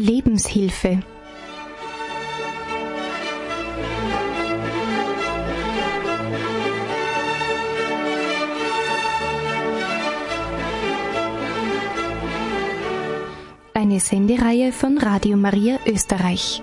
Lebenshilfe. Eine Sendereihe von Radio Maria Österreich.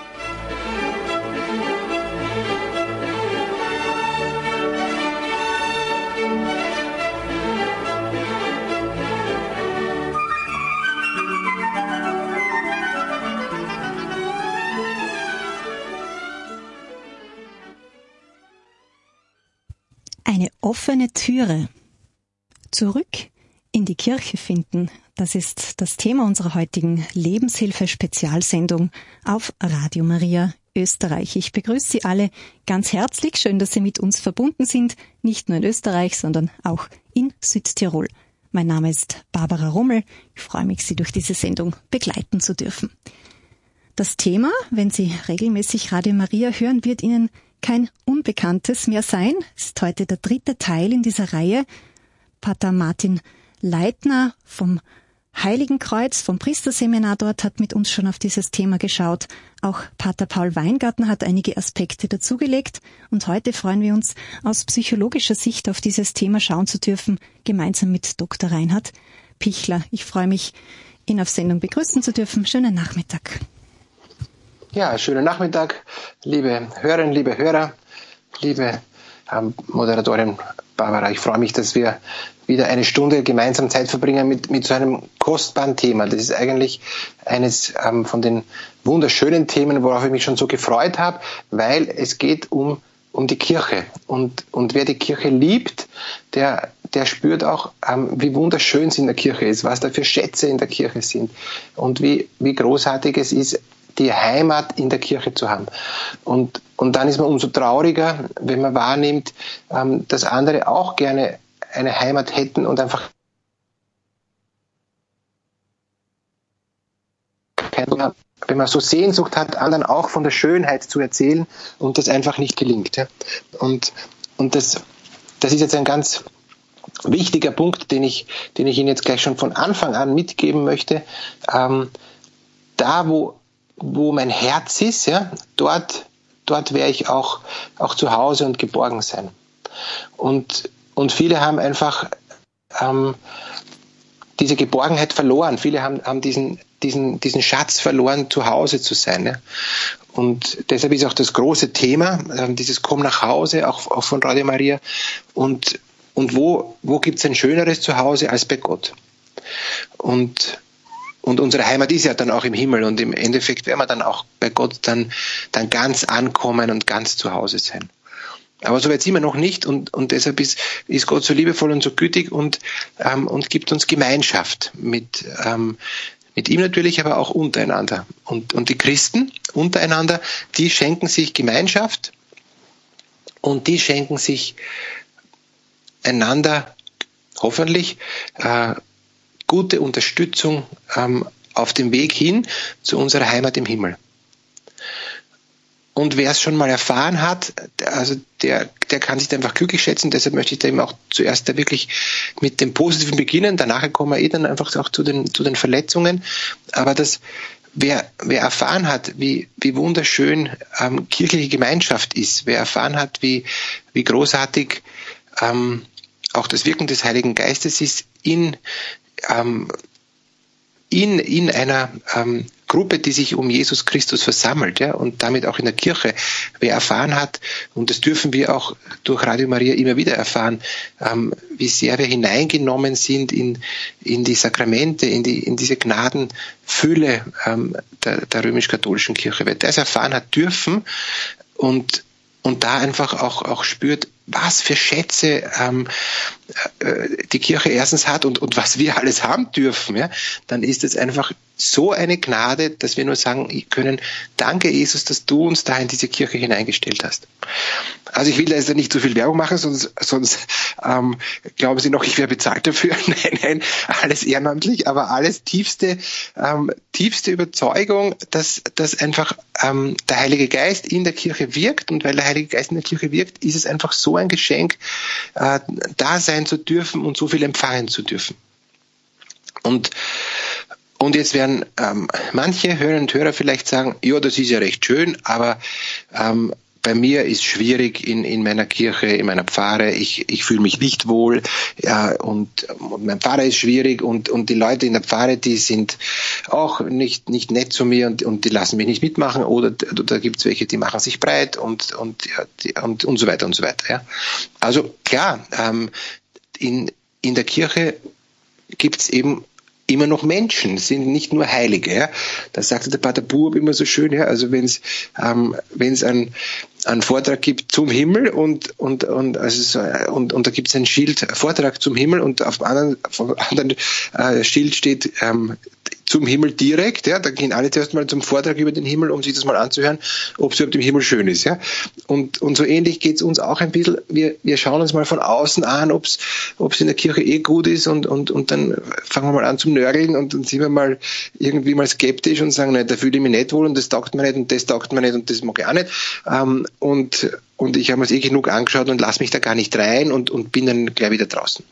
Eine offene Türe. Zurück in die Kirche finden. Das ist das Thema unserer heutigen Lebenshilfe-Spezialsendung auf Radio Maria Österreich. Ich begrüße Sie alle ganz herzlich. Schön, dass Sie mit uns verbunden sind. Nicht nur in Österreich, sondern auch in Südtirol. Mein Name ist Barbara Rummel. Ich freue mich, Sie durch diese Sendung begleiten zu dürfen. Das Thema, wenn Sie regelmäßig Radio Maria hören, wird Ihnen kein Unbekanntes mehr sein. Es ist heute der 3. Teil in dieser Reihe. Pater Martin Leitner vom Heiligen Kreuz, vom Priesterseminar dort, hat mit uns schon auf dieses Thema geschaut. Auch Pater Paul Weingarten hat einige Aspekte dazugelegt. Und heute freuen wir uns, aus psychologischer Sicht auf dieses Thema schauen zu dürfen, gemeinsam mit Dr. Reinhard Pichler. Ich freue mich, ihn auf Sendung begrüßen zu dürfen. Schönen Nachmittag. Ja, schönen Nachmittag, liebe Hörerinnen, liebe Hörer, liebe Moderatorin Barbara. Ich freue mich, dass wir wieder eine Stunde gemeinsam Zeit verbringen mit so einem kostbaren Thema. Das ist eigentlich eines von den wunderschönen Themen, worauf ich mich schon so gefreut habe, weil es geht um die Kirche. Und wer die Kirche liebt, der spürt auch, wie wunderschön es in der Kirche ist, was da für Schätze in der Kirche sind und wie großartig es ist, die Heimat in der Kirche zu haben. Und dann ist man umso trauriger, wenn man wahrnimmt, dass andere auch gerne eine Heimat hätten und einfach wenn man so Sehnsucht hat, anderen auch von der Schönheit zu erzählen und das einfach nicht gelingt. Ja. Und das ist jetzt ein ganz wichtiger Punkt, den ich Ihnen jetzt gleich schon von Anfang an mitgeben möchte. Da, wo mein Herz ist, ja, dort werde ich auch zu Hause und geborgen sein. Und viele haben einfach diese Geborgenheit verloren. Viele haben diesen Schatz verloren, zu Hause zu sein. Ja. Und deshalb ist auch das große Thema, dieses Komm nach Hause, auch von Radio Maria. Und wo gibt es ein schöneres Zuhause als bei Gott? Und unsere Heimat ist ja dann auch im Himmel und im Endeffekt werden wir dann auch bei Gott dann ganz ankommen und ganz zu Hause sein. Aber so weit sind wir noch nicht und deshalb ist Gott so liebevoll und so gütig und gibt uns Gemeinschaft mit ihm natürlich, aber auch untereinander. Und die Christen untereinander, die schenken sich Gemeinschaft und die schenken sich einander hoffentlich gute Unterstützung auf dem Weg hin zu unserer Heimat im Himmel. Und wer es schon mal erfahren hat, also der kann sich einfach glücklich schätzen. Deshalb möchte ich da eben auch zuerst da wirklich mit dem Positiven beginnen. Danach kommen wir dann einfach auch zu den Verletzungen. Aber wer erfahren hat, wie wunderschön kirchliche Gemeinschaft ist, wer erfahren hat, wie großartig auch das Wirken des Heiligen Geistes ist in einer Gruppe, die sich um Jesus Christus versammelt, ja, und damit auch in der Kirche. Wer erfahren hat, und das dürfen wir auch durch Radio Maria immer wieder erfahren, wie sehr wir hineingenommen sind in die Sakramente, in diese Gnadenfülle der römisch-katholischen Kirche. Wer das erfahren hat dürfen und da einfach auch spürt, was für Schätze die Kirche erstens hat und was wir alles haben dürfen, ja, dann ist es einfach so eine Gnade, dass wir nur sagen können, danke Jesus, dass du uns da in diese Kirche hineingestellt hast. Also ich will da jetzt nicht zu viel Werbung machen, sonst glauben Sie noch, ich wäre bezahlt dafür. Nein, alles ehrenamtlich, aber alles tiefste Überzeugung, dass einfach der Heilige Geist in der Kirche wirkt, und weil der Heilige Geist in der Kirche wirkt, ist es einfach so ein Geschenk, da sein zu dürfen und so viel empfangen zu dürfen. Und Und jetzt werden manche Hörerinnen und Hörer vielleicht sagen, ja, das ist ja recht schön, aber bei mir ist schwierig in meiner Kirche, in meiner Pfarre. Ich fühle mich nicht wohl, und mein Pfarrer ist schwierig und die Leute in der Pfarre, die sind auch nicht nett zu mir und die lassen mich nicht mitmachen, oder da gibt es welche, die machen sich breit und so weiter und so weiter. Ja. Also klar, in der Kirche gibt es eben immer noch Menschen, sind nicht nur Heilige. Ja. Das sagte der Pater Buob immer so schön. Ja. Also wenn es einen Vortrag gibt zum Himmel und da gibt es ein Schild Vortrag zum Himmel und auf dem anderen Schild steht zum Himmel direkt, ja, da gehen alle zuerst mal zum Vortrag über den Himmel, um sich das mal anzuhören, ob es überhaupt im Himmel schön ist, ja. Und so ähnlich geht es uns auch ein bisschen. Wir schauen uns mal von außen an, ob es in der Kirche gut ist und dann fangen wir mal an zum Nörgeln und dann sind wir mal irgendwie mal skeptisch und sagen, nein, da fühle ich mich nicht wohl und das taugt mir nicht und das taugt mir nicht und das mag ich auch nicht. Und ich habe mir das genug angeschaut und lasse mich da gar nicht rein und bin dann gleich wieder draußen.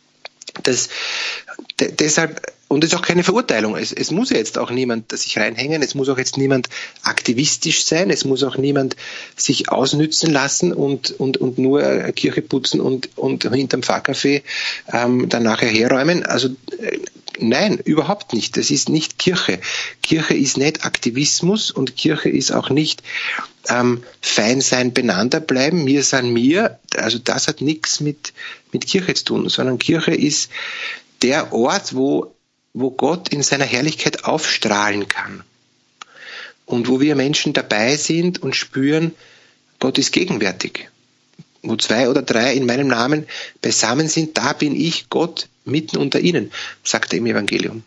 Deshalb, und das ist auch keine Verurteilung, es muss ja jetzt auch niemand sich reinhängen, es muss auch jetzt niemand aktivistisch sein, es muss auch niemand sich ausnützen lassen und nur Kirche putzen und hinterm Pfarrcafé dann nachher herräumen. Also nein, überhaupt nicht. Das ist nicht Kirche. Kirche ist nicht Aktivismus und Kirche ist auch nicht fein sein, beieinander bleiben, mir san mir. Also das hat nichts mit Kirche zu tun, sondern Kirche ist der Ort, wo Gott in seiner Herrlichkeit aufstrahlen kann. Und wo wir Menschen dabei sind und spüren, Gott ist gegenwärtig. Wo 2 oder 3 in meinem Namen beisammen sind, da bin ich Gott mitten unter ihnen, sagt er im Evangelium.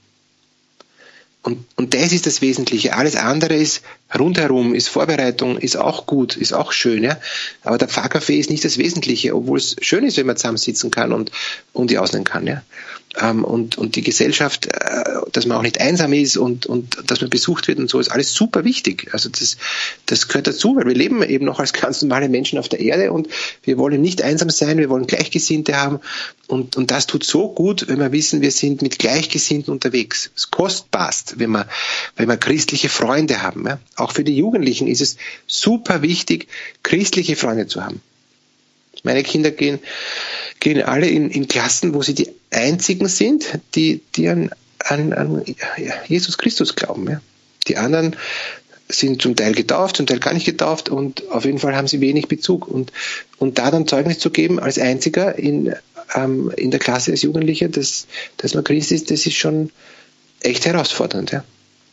Und das ist das Wesentliche. Alles andere ist rundherum, ist Vorbereitung, ist auch gut, ist auch schön. Ja? Aber der Pfarrcafé ist nicht das Wesentliche, obwohl es schön ist, wenn man zusammensitzen kann und die ausnehmen kann. Ja? Und die Gesellschaft, dass man auch nicht einsam ist und dass man besucht wird und so, ist alles super wichtig. Also das gehört dazu, weil wir leben eben noch als ganz normale Menschen auf der Erde und wir wollen nicht einsam sein, wir wollen Gleichgesinnte haben und das tut so gut, wenn wir wissen, wir sind mit Gleichgesinnten unterwegs. Es ist kostbarst, wenn wir christliche Freunde haben. Ja? Auch für die Jugendlichen ist es super wichtig, christliche Freunde zu haben. Meine Kinder gehen alle in Klassen, wo sie die einzigen sind, die an Jesus Christus glauben. Ja. Die anderen sind zum Teil getauft, zum Teil gar nicht getauft und auf jeden Fall haben sie wenig Bezug. Und da dann Zeugnis zu geben als Einziger in der Klasse als Jugendlicher, dass man Christ ist, das ist schon echt herausfordernd. Ja.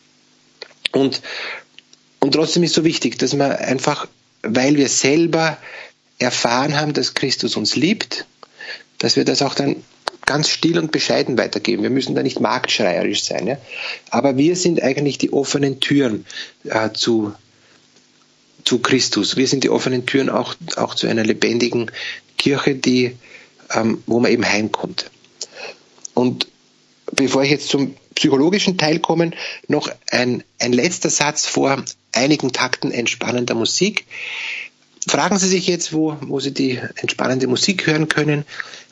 Und trotzdem ist so wichtig, dass man einfach, weil wir selber erfahren haben, dass Christus uns liebt, dass wir das auch dann ganz still und bescheiden weitergeben. Wir müssen da nicht marktschreierisch sein. Ja? Aber wir sind eigentlich die offenen Türen zu Christus. Wir sind die offenen Türen auch zu einer lebendigen Kirche, wo man eben heimkommt. Und bevor ich jetzt zum psychologischen Teil komme, noch ein letzter Satz vor einigen Takten entspannender Musik. Fragen Sie sich jetzt, wo Sie die entspannende Musik hören können,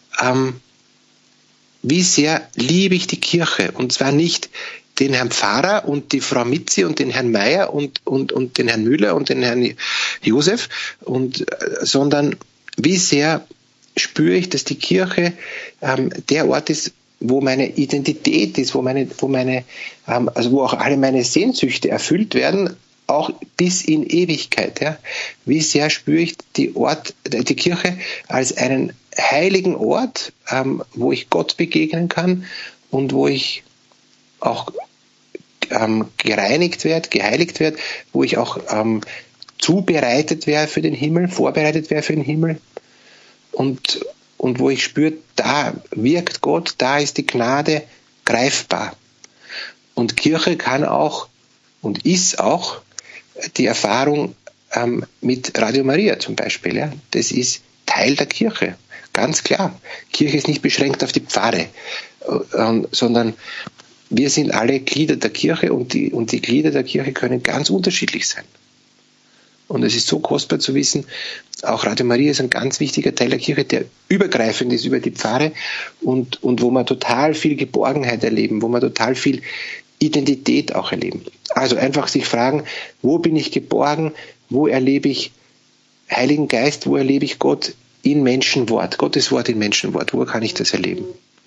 wie sehr liebe ich die Kirche? Und zwar nicht den Herrn Pfarrer und die Frau Mitzi und den Herrn Meier und den Herrn Müller und den Herrn Josef, sondern wie sehr spüre ich, dass die Kirche der Ort ist, wo meine Identität ist, wo auch alle meine Sehnsüchte erfüllt werden, auch bis in Ewigkeit. Ja? Wie sehr spüre ich die Kirche als einen heiligen Ort, wo ich Gott begegnen kann und wo ich auch gereinigt werde, geheiligt werde, wo ich auch zubereitet werde für den Himmel, vorbereitet werde für den Himmel und wo ich spüre, da wirkt Gott, da ist die Gnade greifbar. Und Kirche kann auch und ist auch die Erfahrung mit Radio Maria zum Beispiel. Ja. Das ist Teil der Kirche, ganz klar. Kirche ist nicht beschränkt auf die Pfarre, sondern wir sind alle Glieder der Kirche und die Glieder der Kirche können ganz unterschiedlich sein. Und es ist so kostbar zu wissen, auch Radio Maria ist ein ganz wichtiger Teil der Kirche, der übergreifend ist über die Pfarre und wo wir total viel Geborgenheit erleben, wo wir total viel Identität auch erleben. Also einfach sich fragen, wo bin ich geborgen, wo erlebe ich Heiligen Geist, wo erlebe ich Gott in Menschenwort, Gottes Wort in Menschenwort, wo kann ich das erleben?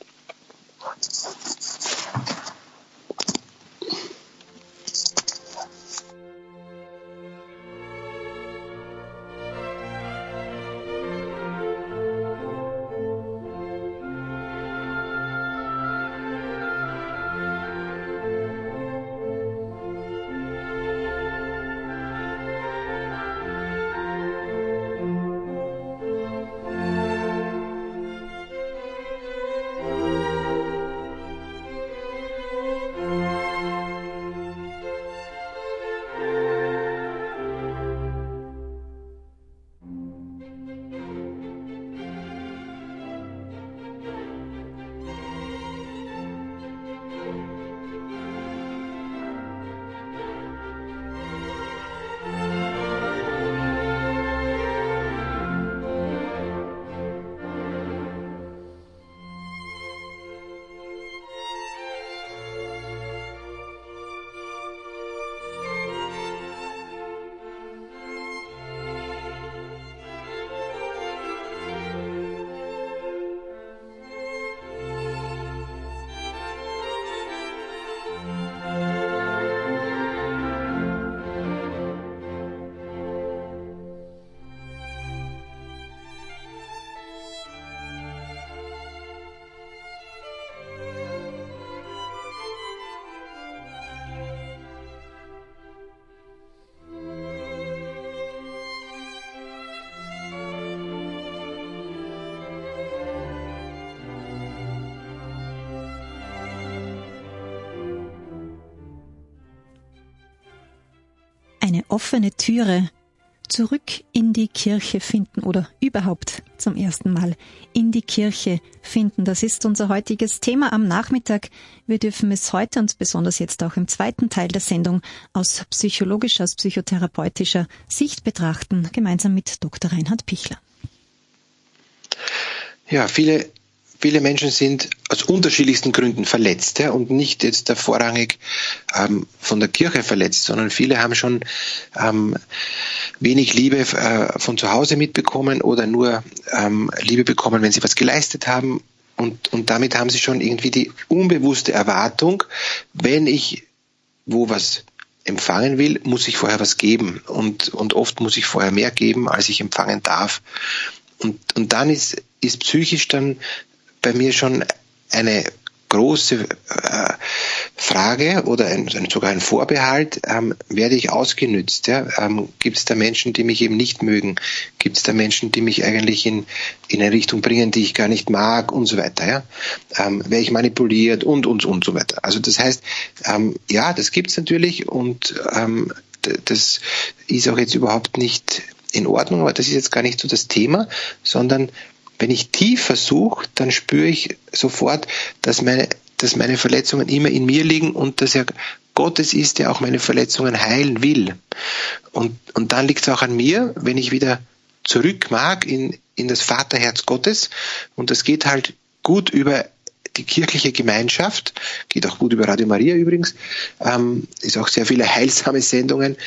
Eine offene Türe, zurück in die Kirche finden oder überhaupt zum ersten Mal in die Kirche finden. Das ist unser heutiges Thema am Nachmittag. Wir dürfen es heute und besonders jetzt auch im zweiten Teil der Sendung aus psychologischer, aus psychotherapeutischer Sicht betrachten, gemeinsam mit Dr. Reinhard Pichler. Ja, viele Menschen sind aus unterschiedlichsten Gründen verletzt, ja, und nicht jetzt vorrangig von der Kirche verletzt, sondern viele haben schon wenig Liebe von zu Hause mitbekommen oder nur Liebe bekommen, wenn sie was geleistet haben. Und damit haben sie schon irgendwie die unbewusste Erwartung, wenn ich wo was empfangen will, muss ich vorher was geben. Und oft muss ich vorher mehr geben, als ich empfangen darf. Und dann ist psychisch dann bei mir schon eine große Frage oder sogar ein Vorbehalt, werde ich ausgenützt? Ja? Gibt es da Menschen, die mich eben nicht mögen? Gibt es da Menschen, die mich eigentlich in eine Richtung bringen, die ich gar nicht mag und so weiter? Ja? Werde ich manipuliert und so weiter? Also das heißt, ja, das gibt es natürlich und das ist auch jetzt überhaupt nicht in Ordnung, aber das ist jetzt gar nicht so das Thema, sondern wenn ich tiefer suche, dann spüre ich sofort, dass meine Verletzungen immer in mir liegen und dass er Gott es ist, der auch meine Verletzungen heilen will. Und dann liegt es auch an mir, wenn ich wieder zurück mag in das Vaterherz Gottes. Und das geht halt gut über die kirchliche Gemeinschaft, geht auch gut über Radio Maria übrigens, ist auch sehr viele heilsame Sendungen.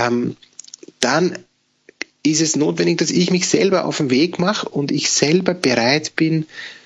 Dann ist es notwendig, dass ich mich selber auf den Weg mache und ich selber bereit bin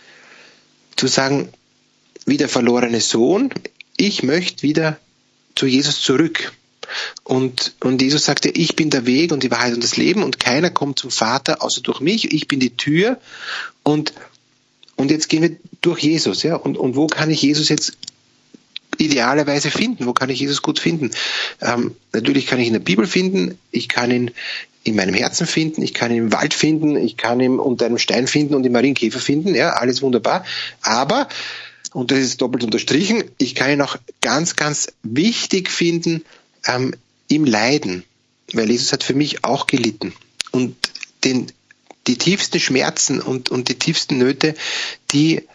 zu sagen, wie der verlorene Sohn, ich möchte wieder zu Jesus zurück. Und Jesus sagte, ich bin der Weg und die Wahrheit und das Leben und keiner kommt zum Vater außer durch mich, ich bin die Tür und jetzt gehen wir durch Jesus. Ja? Und wo kann ich Jesus jetzt idealerweise finden? Wo kann ich Jesus gut finden? Natürlich kann ich ihn in der Bibel finden, ich kann ihn in meinem Herzen finden, ich kann ihn im Wald finden, ich kann ihn unter einem Stein finden und im Marienkäfer finden, ja, alles wunderbar. Aber, und das ist doppelt unterstrichen, ich kann ihn auch ganz, ganz wichtig finden im Leiden, weil Jesus hat für mich auch gelitten. Und die tiefsten Schmerzen und die tiefsten Nöte, die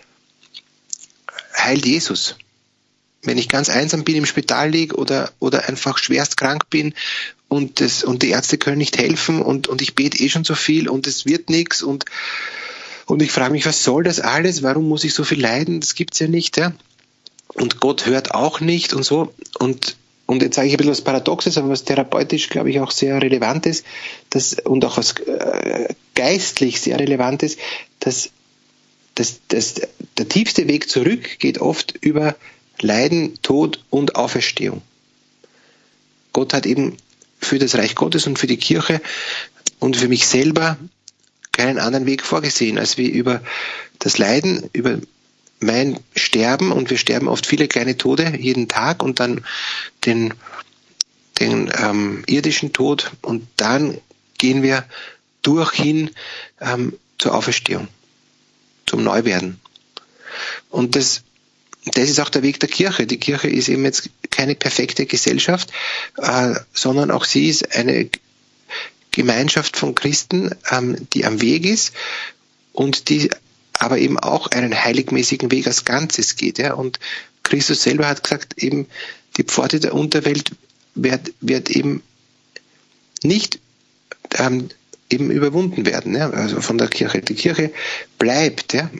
heilt Jesus. Wenn ich ganz einsam bin, im Spital liege oder einfach schwerst krank bin und die Ärzte können nicht helfen und ich bete schon so viel und es wird nichts und ich frage mich, was soll das alles? Warum muss ich so viel leiden? Das gibt's ja nicht. Ja? und Gott hört auch nicht und so. Und jetzt sage ich ein bisschen was Paradoxes, aber was therapeutisch, glaube ich, auch sehr Relevantes und auch was geistlich sehr Relevantes, dass der tiefste Weg zurück geht oft über Leiden, Tod und Auferstehung. Gott hat eben für das Reich Gottes und für die Kirche und für mich selber keinen anderen Weg vorgesehen, als wie über das Leiden, über mein Sterben, und wir sterben oft viele kleine Tode jeden Tag, und dann den irdischen Tod, und dann gehen wir hin zur Auferstehung, zum Neuwerden. Und das ist auch der Weg der Kirche. Die Kirche ist eben jetzt keine perfekte Gesellschaft, sondern auch sie ist eine Gemeinschaft von Christen, die am Weg ist und die aber eben auch einen heiligmäßigen Weg als Ganzes geht. Ja? Und Christus selber hat gesagt, eben die Pforte der Unterwelt wird eben nicht eben überwunden werden, ja? Also von der Kirche. Die Kirche bleibt. Ja?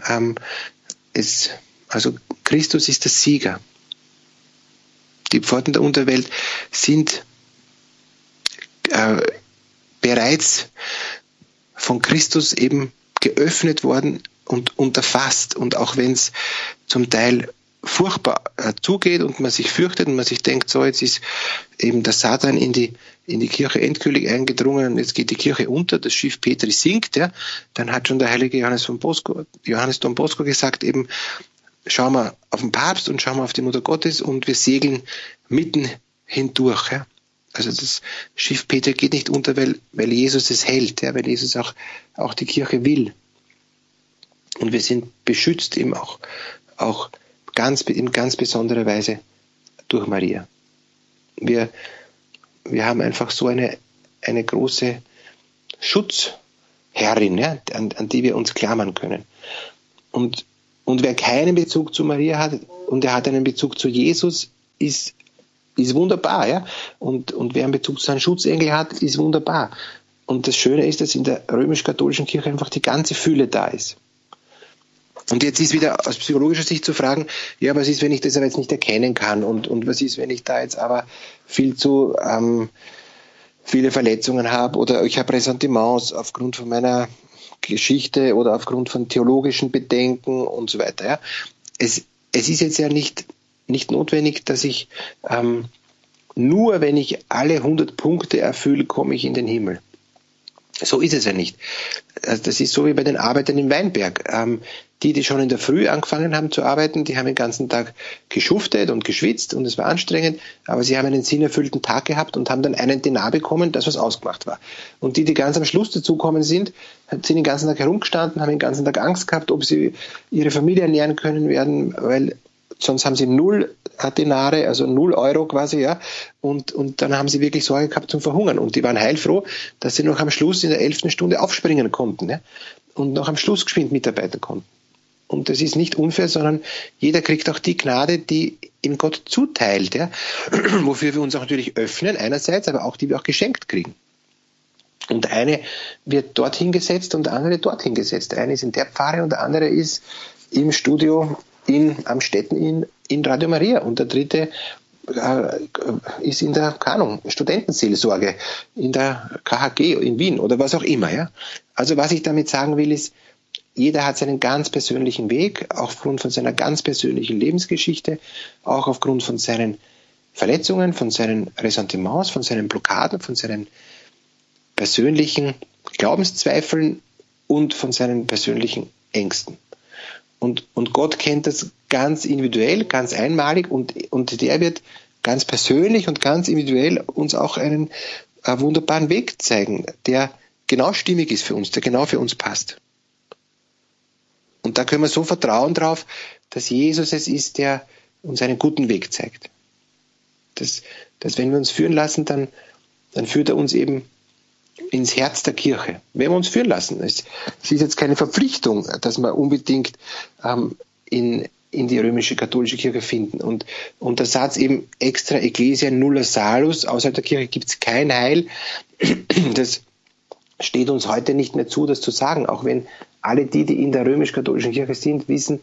Also Christus ist der Sieger. Die Pforten der Unterwelt sind bereits von Christus eben geöffnet worden und unterfasst. Und auch wenn es zum Teil furchtbar zugeht und man sich fürchtet und man sich denkt, so, jetzt ist eben der Satan in die Kirche endgültig eingedrungen und jetzt geht die Kirche unter, das Schiff Petri sinkt, ja, dann hat schon der heilige Johannes Don Bosco gesagt, eben, schauen wir auf den Papst und schauen wir auf die Mutter Gottes und wir segeln mitten hindurch. Ja. Also das Schiff Petri geht nicht unter, weil Jesus es hält, ja, weil Jesus auch die Kirche will. Und wir sind beschützt eben auch in ganz besonderer Weise durch Maria. Wir haben einfach so eine große Schutzherrin, ja, an die wir uns klammern können. Und wer keinen Bezug zu Maria hat und er hat einen Bezug zu Jesus, ist wunderbar. Ja? Und wer einen Bezug zu seinem Schutzengel hat, ist wunderbar. Und das Schöne ist, dass in der römisch-katholischen Kirche einfach die ganze Fülle da ist. Und jetzt ist wieder aus psychologischer Sicht zu fragen, ja, was ist, wenn ich das aber jetzt nicht erkennen kann? Und was ist, wenn ich da jetzt aber viel zu viele Verletzungen habe oder ich habe Ressentiments aufgrund von meiner Geschichte oder aufgrund von theologischen Bedenken und so weiter. Ja. Es ist jetzt ja nicht notwendig, dass ich nur, wenn ich alle 100 Punkte erfülle, komme ich in den Himmel. So ist es ja nicht. Also das ist so wie bei den Arbeitern im Weinberg. Die schon in der Früh angefangen haben zu arbeiten, die haben den ganzen Tag geschuftet und geschwitzt und es war anstrengend, aber sie haben einen sinnerfüllten Tag gehabt und haben dann einen Denar bekommen, das was ausgemacht war. Und die ganz am Schluss dazukommen sind den ganzen Tag herumgestanden, haben den ganzen Tag Angst gehabt, ob sie ihre Familie ernähren können werden, weil sonst haben sie 0 Denare, also 0 Euro quasi, ja, und dann haben sie wirklich Sorge gehabt zum Verhungern. Und die waren heilfroh, dass sie noch am Schluss in der 11. Stunde aufspringen konnten, ja, und noch am Schluss geschwind mitarbeiten konnten. Und das ist nicht unfair, sondern jeder kriegt auch die Gnade, die ihm Gott zuteilt, ja, wofür wir uns auch natürlich öffnen einerseits, aber auch die wir auch geschenkt kriegen. Und der eine wird dorthin gesetzt und der andere dorthin gesetzt. Der eine ist in der Pfarre und der andere ist im Studio am Städten in Radio Maria und der dritte ist in der Studentenseelsorge, in der KHG in Wien oder was auch immer. Ja? Also was ich damit sagen will, ist, jeder hat seinen ganz persönlichen Weg, auch aufgrund von seiner ganz persönlichen Lebensgeschichte, auch aufgrund von seinen Verletzungen, von seinen Ressentiments, von seinen Blockaden, von seinen persönlichen Glaubenszweifeln und von seinen persönlichen Ängsten. Und Gott kennt das ganz individuell, ganz einmalig und der wird ganz persönlich und ganz individuell uns auch einen wunderbaren Weg zeigen, der genau stimmig ist für uns, der genau für uns passt. Und da können wir so vertrauen drauf, dass Jesus es ist, der uns einen guten Weg zeigt. Dass wenn wir uns führen lassen, dann führt er uns eben ins Herz der Kirche. Wenn wir uns führen lassen. Es ist jetzt keine Verpflichtung, dass wir unbedingt in die römische katholische Kirche finden. Und der Satz eben extra Ecclesia nulla salus, außerhalb der Kirche gibt es kein Heil, das steht uns heute nicht mehr zu, das zu sagen, auch wenn alle die in der römisch-katholischen Kirche sind, wissen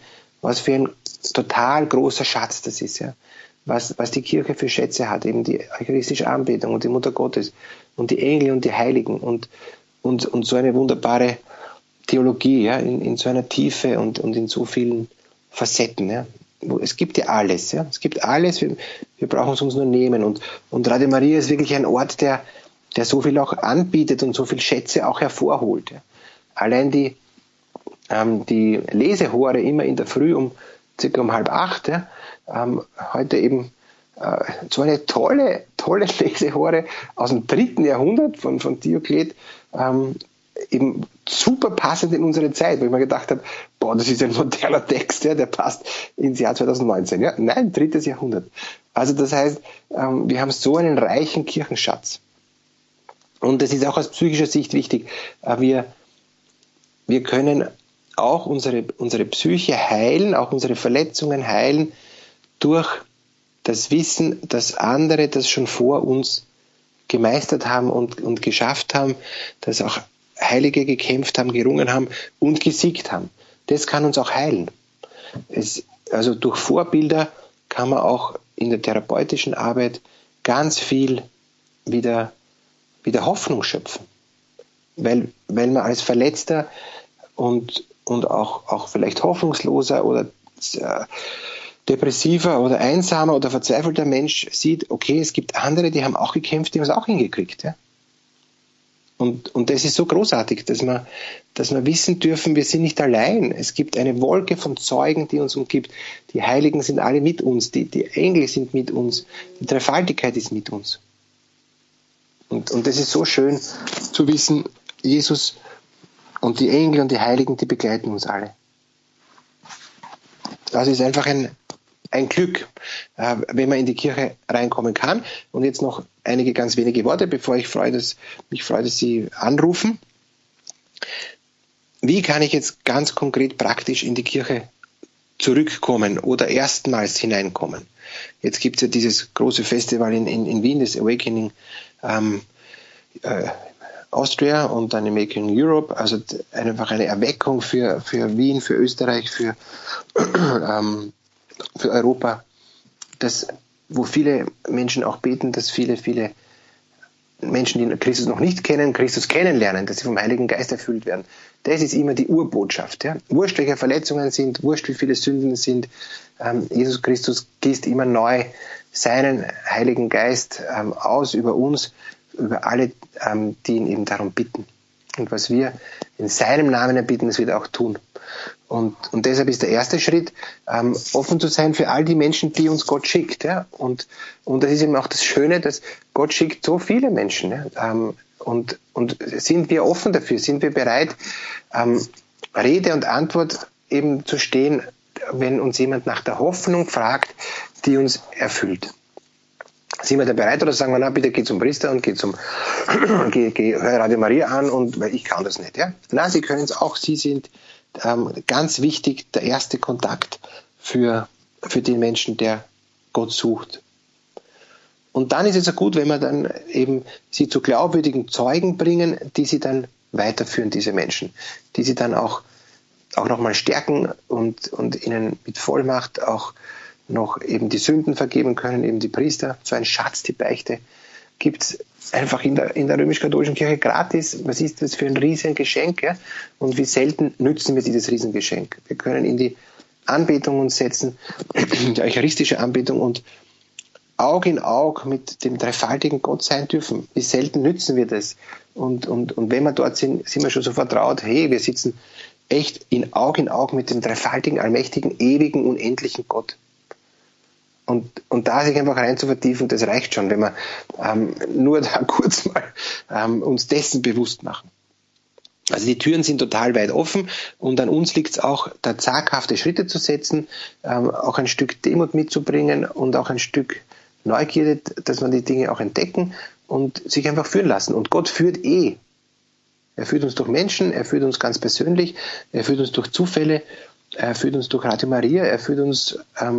was für ein total großer Schatz das ist, ja. Was die Kirche für Schätze hat, eben die eucharistische Anbetung und die Mutter Gottes und die Engel und die Heiligen und so eine wunderbare Theologie, ja, in so einer Tiefe und in so vielen Facetten, ja. Es gibt ja alles, ja. Es gibt alles, wir brauchen es uns nur nehmen und Radio Maria ist wirklich ein Ort, der so viel auch anbietet und so viel Schätze auch hervorholt, ja. Allein die Lesehore immer in der Früh circa um 7:30, ja, heute eben so eine tolle Lesehore aus dem 3. Jahrhundert von Dioklet, eben super passend in unsere Zeit, wo ich mir gedacht habe, das ist ein moderner Text, ja, der passt ins Jahr 2019. Ja? Nein, 3. Jahrhundert. Also das heißt, wir haben so einen reichen Kirchenschatz. Und das ist auch aus psychischer Sicht wichtig. Wir können auch unsere Psyche heilen, auch unsere Verletzungen heilen, durch das Wissen, dass andere das schon vor uns gemeistert haben und geschafft haben, dass auch Heilige gekämpft haben, gerungen haben und gesiegt haben. Das kann uns auch heilen. Also durch Vorbilder kann man auch in der therapeutischen Arbeit ganz viel wieder Hoffnung schöpfen. Weil man als Verletzter und auch vielleicht hoffnungsloser oder depressiver oder einsamer oder verzweifelter Mensch sieht, okay, es gibt andere, die haben auch gekämpft, die haben es auch hingekriegt. Ja? Und das ist so großartig, dass wir wissen dürfen, wir sind nicht allein. Es gibt eine Wolke von Zeugen, die uns umgibt. Die Heiligen sind alle mit uns, die Engel sind mit uns, die Dreifaltigkeit ist mit uns. Und das ist so schön zu wissen, Jesus und die Engel und die Heiligen, die begleiten uns alle. Das ist einfach ein Glück, wenn man in die Kirche reinkommen kann. Und jetzt noch einige ganz wenige Worte, bevor mich freue, dass Sie anrufen. Wie kann ich jetzt ganz konkret praktisch in die Kirche zurückkommen oder erstmals hineinkommen? Jetzt gibt es ja dieses große Festival in Wien, das Awakening Austria und dann Awakening Europe, also einfach eine Erweckung für Wien, für Österreich, für Europa, wo viele Menschen auch beten, dass viele Menschen, die Christus noch nicht kennen, Christus kennenlernen, dass sie vom Heiligen Geist erfüllt werden. Das ist immer die Urbotschaft. Ja? Wurscht, welche Verletzungen sind, wurscht, wie viele Sünden sind. Jesus Christus gießt immer neu seinen Heiligen Geist aus über uns, über alle, die ihn eben darum bitten. Und was wir in seinem Namen erbitten, das wird er auch tun. Und deshalb ist der erste Schritt, offen zu sein für all die Menschen, die uns Gott schickt. Ja? Und das ist eben auch das Schöne, dass Gott schickt so viele Menschen. Ja? Und sind wir offen dafür? Sind wir bereit, Rede und Antwort eben zu stehen, wenn uns jemand nach der Hoffnung fragt, die uns erfüllt? Sind wir da bereit oder sagen wir, na bitte geh zum Priester und geh Radio Maria an, weil ich kann das nicht. Ja? Nein, Sie können es auch. Sie sind ganz wichtig, der erste Kontakt für den Menschen, der Gott sucht. Und dann ist es ja gut, wenn wir dann eben sie zu glaubwürdigen Zeugen bringen, die sie dann weiterführen, diese Menschen, die sie dann auch nochmal stärken und ihnen mit Vollmacht auch noch eben die Sünden vergeben können, eben die Priester. So ein Schatz, die Beichte, gibt es einfach in der römisch-katholischen Kirche gratis. Was ist das für ein Riesengeschenk? Ja? Und wie selten nützen wir dieses Riesengeschenk? Wir können in die Anbetung uns setzen, die eucharistische Anbetung, und Aug in Aug mit dem dreifaltigen Gott sein dürfen. Wie selten nützen wir das? Und wenn wir dort sind, sind wir schon so vertraut, hey, wir sitzen echt in Aug mit dem dreifaltigen, allmächtigen, ewigen, unendlichen Gott. Und da sich einfach rein zu vertiefen, das reicht schon, wenn wir nur da kurz mal uns dessen bewusst machen. Also die Türen sind total weit offen und an uns liegt es auch, da zaghafte Schritte zu setzen, auch ein Stück Demut mitzubringen und auch ein Stück Neugierde, dass man die Dinge auch entdecken und sich einfach führen lassen. Und Gott führt Er führt uns durch Menschen, er führt uns ganz persönlich, er führt uns durch Zufälle, er führt uns durch Radio Maria, er führt uns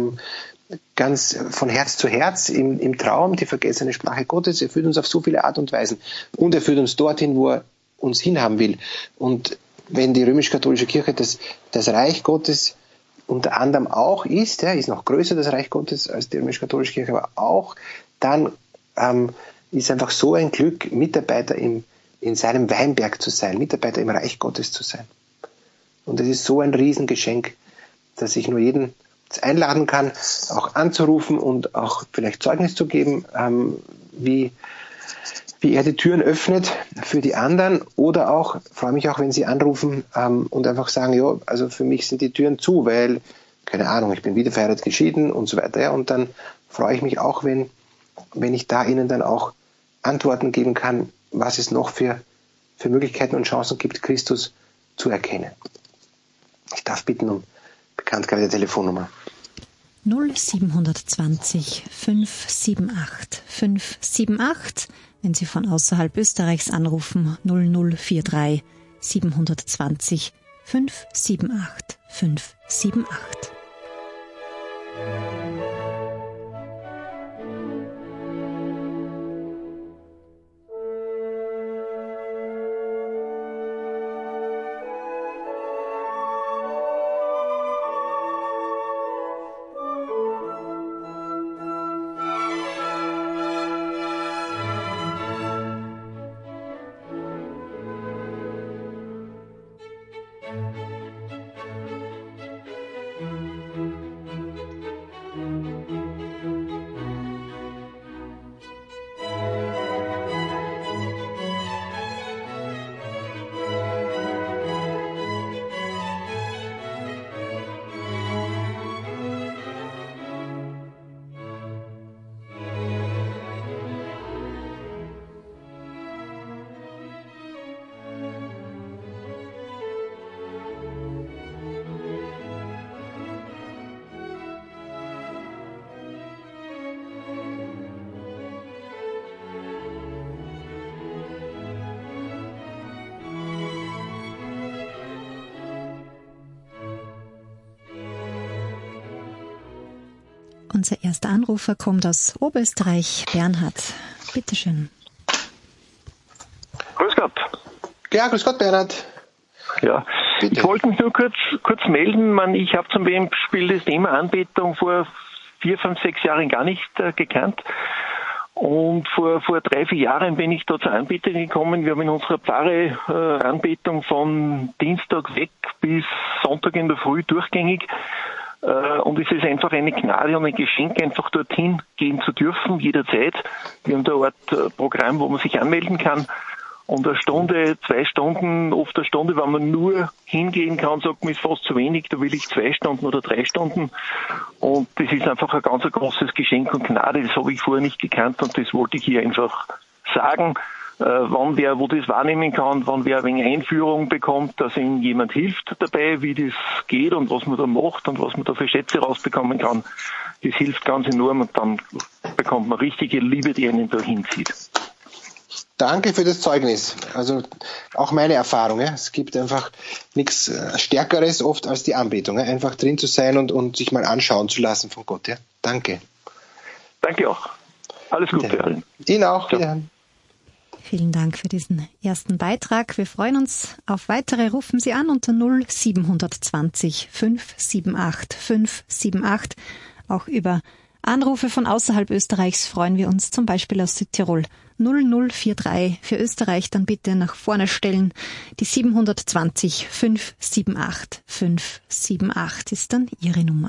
ganz von Herz zu Herz im Traum, die vergessene Sprache Gottes. Er führt uns auf so viele Art und Weisen. Und er führt uns dorthin, wo er uns hinhaben will. Und wenn die römisch-katholische Kirche das Reich Gottes unter anderem auch ist noch größer, das Reich Gottes, als die römisch-katholische Kirche, aber auch dann ist einfach so ein Glück, Mitarbeiter in seinem Weinberg zu sein, Mitarbeiter im Reich Gottes zu sein. Und es ist so ein Riesengeschenk, dass ich nur jeden einladen kann, auch anzurufen und auch vielleicht Zeugnis zu geben, wie er die Türen öffnet für die anderen, oder auch, freue mich auch, wenn Sie anrufen und einfach sagen, ja, also für mich sind die Türen zu, weil, keine Ahnung, ich bin wieder verheiratet, geschieden und so weiter. Ja, und dann freue ich mich auch, wenn ich da Ihnen dann auch Antworten geben kann, was es noch für Möglichkeiten und Chancen gibt, Christus zu erkennen. Ich darf bitten um Bekanntgabe der Telefonnummer. 0720 578 578. Wenn Sie von außerhalb Österreichs anrufen, 0043 720 578 578. Unser erster Anrufer kommt aus Oberösterreich, Bernhard. Bitteschön. Grüß Gott. Ja, grüß Gott, Bernhard. Ja, Bitte. ich wollte mich nur kurz melden. Ich habe zum Beispiel das Thema Anbetung vor 4, 5, 6 Jahren gar nicht gekannt. Und vor 3, 4 Jahren bin ich da zur Anbetung gekommen. Wir haben in unserer Pfarre Anbetung von Dienstag weg bis Sonntag in der Früh durchgängig. Und es ist einfach eine Gnade und ein Geschenk, einfach dorthin gehen zu dürfen, jederzeit. Wir haben da eine Art Programm, wo man sich anmelden kann. Und 1 Stunde, 2 Stunden, oft 1 Stunde, wenn man nur hingehen kann, sagt man, ist fast zu wenig, da will ich 2 Stunden oder 3 Stunden. Und das ist einfach ein ganz großes Geschenk und Gnade, das habe ich vorher nicht gekannt und das wollte ich hier einfach sagen. Wann wer wo das wahrnehmen kann, wann wer ein wenig Einführung bekommt, dass ihm jemand hilft dabei, wie das geht und was man da macht und was man da für Schätze rausbekommen kann. Das hilft ganz enorm und dann bekommt man richtige Liebe, die einen da hinzieht. Danke für das Zeugnis. Also auch meine Erfahrung. Ja. Es gibt einfach nichts Stärkeres oft als die Anbetung. Ja. Einfach drin zu sein und sich mal anschauen zu lassen von Gott. Ja. Danke. Danke auch. Alles Gute. Ihnen auch. Wiederhören. Vielen Dank für diesen ersten Beitrag. Wir freuen uns auf weitere. Rufen Sie an unter 0720 578 578. Auch über Anrufe von außerhalb Österreichs freuen wir uns, zum Beispiel aus Südtirol. 0043 für Österreich, dann bitte nach vorne stellen. Die 720 578 578 ist dann Ihre Nummer.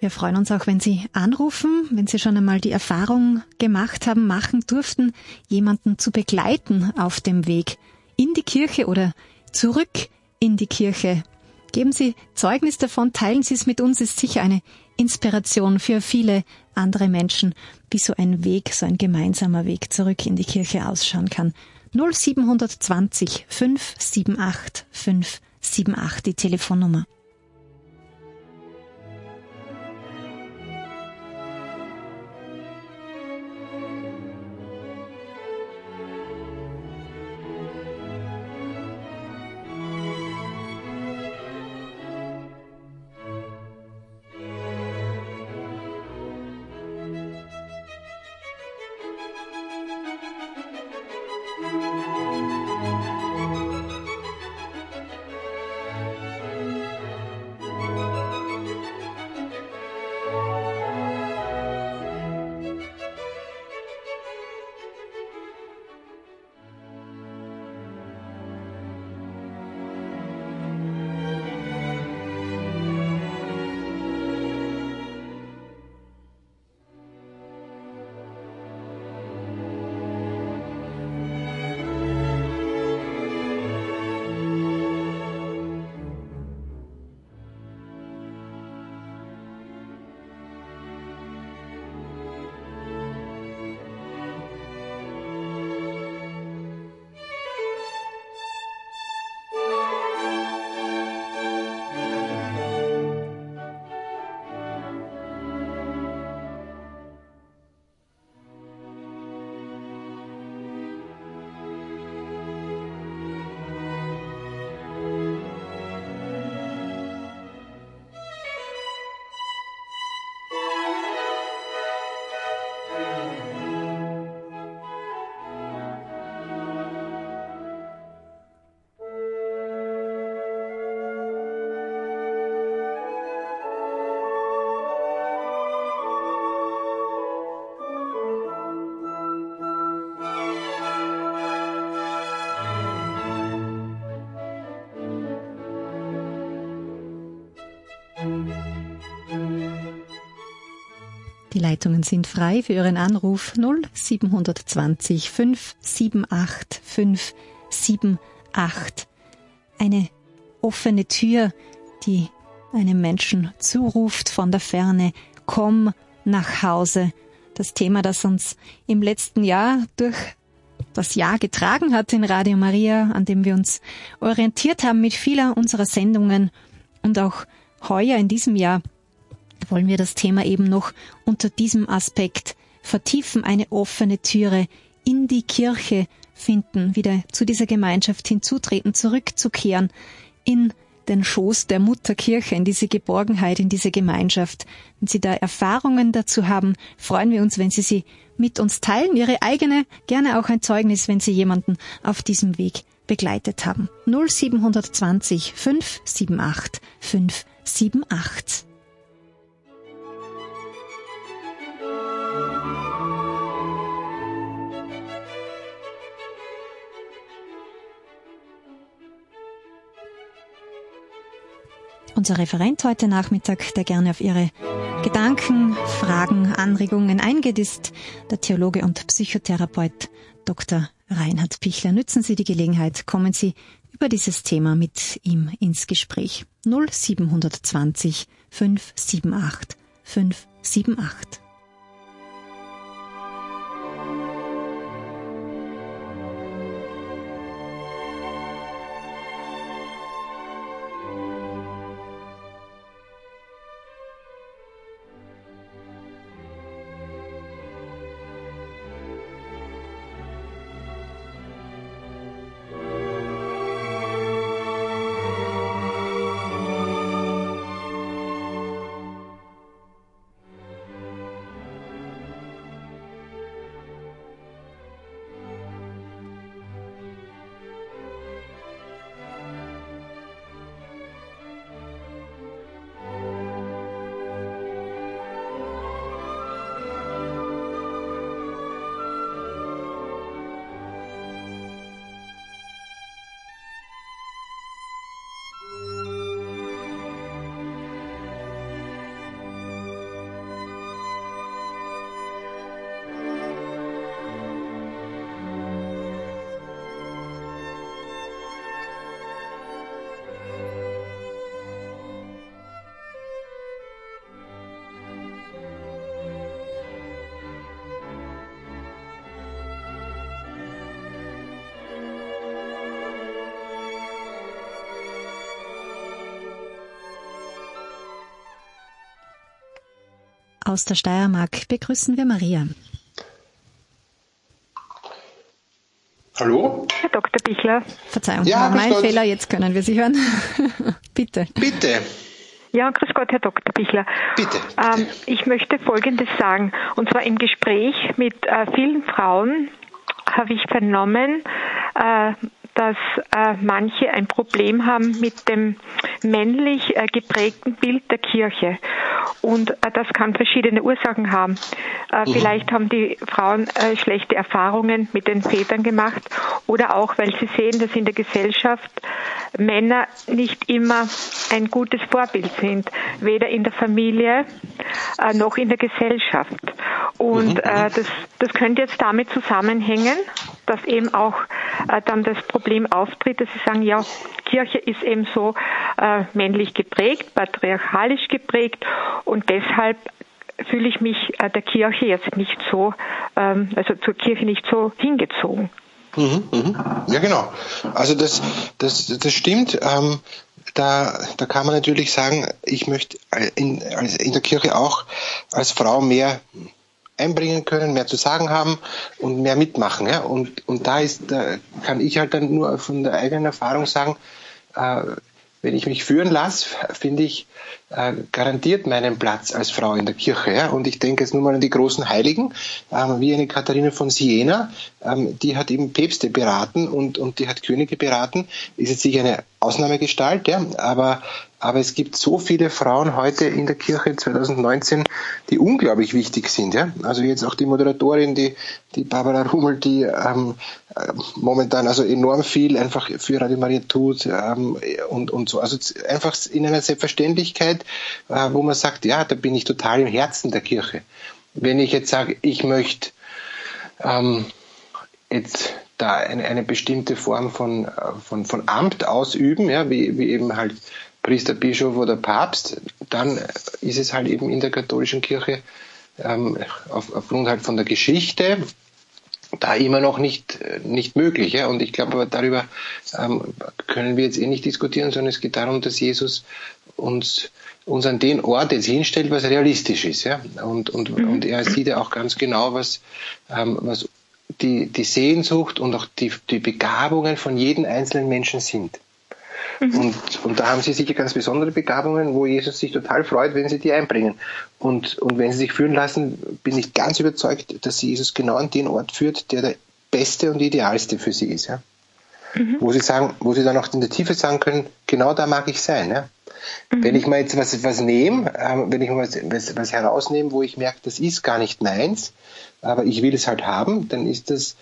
Wir freuen uns auch, wenn Sie anrufen, wenn Sie schon einmal die Erfahrung gemacht haben, machen durften, jemanden zu begleiten auf dem Weg in die Kirche oder zurück in die Kirche. Geben Sie Zeugnis davon, teilen Sie es mit uns, ist sicher eine Inspiration für viele andere Menschen, wie so ein Weg, so ein gemeinsamer Weg zurück in die Kirche ausschauen kann. 0720 578 578, die Telefonnummer. Die Leitungen sind frei für Ihren Anruf 0720 578 578. Eine offene Tür, die einem Menschen zuruft von der Ferne, komm nach Hause. Das Thema, das uns im letzten Jahr durch das Jahr getragen hat in Radio Maria, an dem wir uns orientiert haben mit vieler unserer Sendungen. Und auch heuer in diesem Jahr wollen wir das Thema eben noch unter diesem Aspekt vertiefen, eine offene Türe in die Kirche finden, wieder zu dieser Gemeinschaft hinzutreten, zurückzukehren in den Schoß der Mutterkirche, in diese Geborgenheit, in diese Gemeinschaft. Wenn Sie da Erfahrungen dazu haben, freuen wir uns, wenn Sie sie mit uns teilen, Ihre eigene, gerne auch ein Zeugnis, wenn Sie jemanden auf diesem Weg begleitet haben. 0720 578 578. Unser Referent heute Nachmittag, der gerne auf Ihre Gedanken, Fragen, Anregungen eingeht, ist der Theologe und Psychotherapeut Dr. Reinhard Pichler. Nützen Sie die Gelegenheit, kommen Sie über dieses Thema mit ihm ins Gespräch. 0720 578 578. Aus der Steiermark begrüßen wir Maria. Hallo? Herr Dr. Bichler. Verzeihung, ja, mein Fehler, jetzt können wir Sie hören. Bitte. Bitte. Ja, grüß Gott, Herr Dr. Bichler. Bitte. Ich möchte Folgendes sagen. Und zwar im Gespräch mit vielen Frauen habe ich vernommen, dass manche ein Problem haben mit dem männlich geprägten Bild der Kirche. Und das kann verschiedene Ursachen haben. Vielleicht haben die Frauen schlechte Erfahrungen mit den Vätern gemacht oder auch, weil sie sehen, dass in der Gesellschaft Männer nicht immer ein gutes Vorbild sind, weder in der Familie noch in der Gesellschaft. Und das könnte jetzt damit zusammenhängen, dass eben auch dann das Problem auftritt, dass sie sagen, ja, Kirche ist eben so männlich geprägt, patriarchalisch geprägt und deshalb fühle ich mich der Kirche jetzt nicht so, also zur Kirche nicht so hingezogen. Ja, genau. Also das stimmt. Da kann man natürlich sagen, ich möchte in der Kirche auch als Frau mehr einbringen können, mehr zu sagen haben und mehr mitmachen. Ja? Und da kann ich halt dann nur von der eigenen Erfahrung sagen, wenn ich mich führen lasse, finde ich garantiert meinen Platz als Frau in der Kirche. Ja? Und ich denke jetzt nur mal an die großen Heiligen, wie eine Katharina von Siena, die hat eben Päpste beraten und die hat Könige beraten. Ist jetzt sicher eine Ausnahmegestalt, ja? Aber es gibt so viele Frauen heute in der Kirche 2019, die unglaublich wichtig sind. Ja? Also jetzt auch die Moderatorin, die Barbara Rummel, die momentan also enorm viel einfach für Radio Maria tut und so. Also einfach in einer Selbstverständlichkeit, wo man sagt, ja, da bin ich total im Herzen der Kirche. Wenn ich jetzt sage, ich möchte jetzt da eine bestimmte Form von Amt ausüben, ja, wie eben halt Priester, Bischof oder Papst, dann ist es halt eben in der katholischen Kirche aufgrund halt von der Geschichte da immer noch nicht möglich. Ja? Und ich glaube, aber darüber können wir jetzt nicht diskutieren, sondern es geht darum, dass Jesus uns an den Ort jetzt hinstellt, was realistisch ist. Ja? Und er sieht ja auch ganz genau, was die Sehnsucht und auch die Begabungen von jedem einzelnen Menschen sind. Und da haben sie sicher ganz besondere Begabungen, wo Jesus sich total freut, wenn sie die einbringen. Und wenn sie sich führen lassen, bin ich ganz überzeugt, dass sie Jesus genau an den Ort führt, der beste und idealste für sie ist. Ja? Wo sie dann auch in der Tiefe sagen können, genau da mag ich sein. Ja? Wenn ich mal jetzt was nehme, wenn ich mal was herausnehme, wo ich merke, das ist gar nicht meins, aber ich will es halt haben, dann ist das,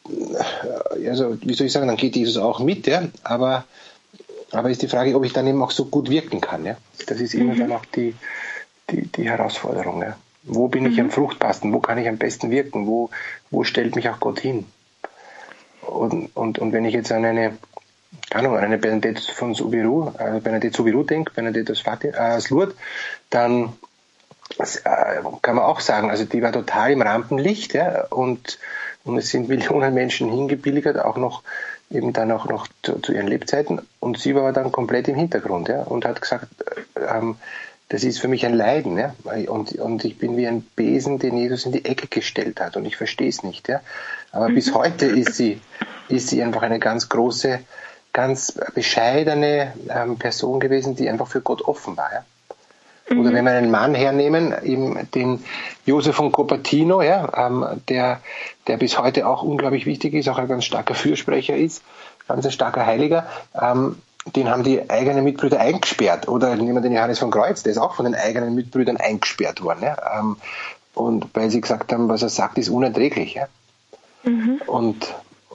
also wie soll ich sagen, dann geht Jesus auch mit, ja? Aber ist die Frage, ob ich dann eben auch so gut wirken kann. Ja? Das ist immer dann auch die Herausforderung. Ja? Wo bin ich am fruchtbarsten? Wo kann ich am besten wirken? Wo stellt mich auch Gott hin? Und wenn ich jetzt an eine Bernadette von Soubirous, Bernadette Soubirous denke, Bernadette aus Lourdes, dann kann man auch sagen, also die war total im Rampenlicht, ja? Und es sind Millionen Menschen hingebilligt, auch noch eben dann auch noch zu ihren Lebzeiten, und sie war dann komplett im Hintergrund, ja, und hat gesagt, das ist für mich ein Leiden, ja, und ich bin wie ein Besen, den Jesus in die Ecke gestellt hat, und ich verstehe es nicht, ja, aber bis heute ist sie einfach eine ganz große, ganz bescheidene Person gewesen, die einfach für Gott offen war, ja. Oder wenn wir einen Mann hernehmen, eben den Josef von Cupertino, ja, der bis heute auch unglaublich wichtig ist, auch ein ganz starker Fürsprecher ist, ganz ein starker Heiliger, den haben die eigenen Mitbrüder eingesperrt. Oder nehmen wir den Johannes von Kreuz, der ist auch von den eigenen Mitbrüdern eingesperrt worden. Ja, und weil sie gesagt haben, was er sagt, ist unerträglich. Ja. Und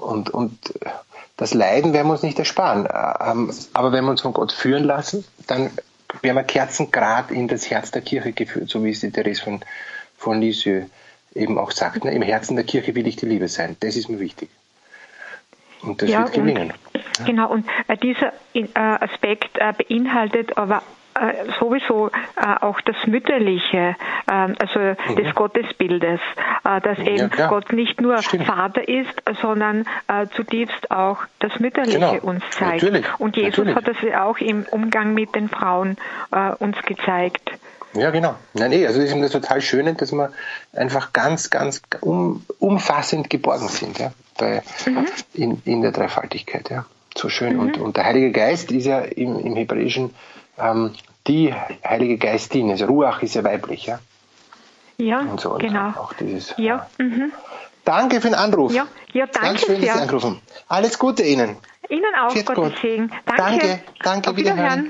das Leiden werden wir uns nicht ersparen. Aber wenn wir uns von Gott führen lassen, dann werden wir Kerzengrad in das Herz der Kirche geführt, so wie es die Therese von Lisieux eben auch sagt. Ne? Im Herzen der Kirche will ich die Liebe sein. Das ist mir wichtig. Und das wird gelingen. Genau, und dieser Aspekt beinhaltet aber sowieso auch das Mütterliche, also des Gottesbildes, dass eben Gott nicht nur Vater ist, sondern zutiefst auch das Mütterliche uns zeigt. Natürlich. Und Jesus hat das ja auch im Umgang mit den Frauen uns gezeigt. Ja, genau. Nein, also das ist das total Schöne, dass wir einfach ganz, ganz umfassend geborgen sind, ja, in der Dreifaltigkeit, ja. So schön. Und der Heilige Geist ist ja im Hebräischen die Heilige Geistin, also Ruach ist ja weiblich, ja. Ja, und so, genau. Und auch dieses. Ja. Danke für den Anruf. Ja, danke ganz schön, dass Sie angerufen. Alles Gute Ihnen. Ihnen auch, Gottes Segen. Danke. Danke, auf Wiederhören.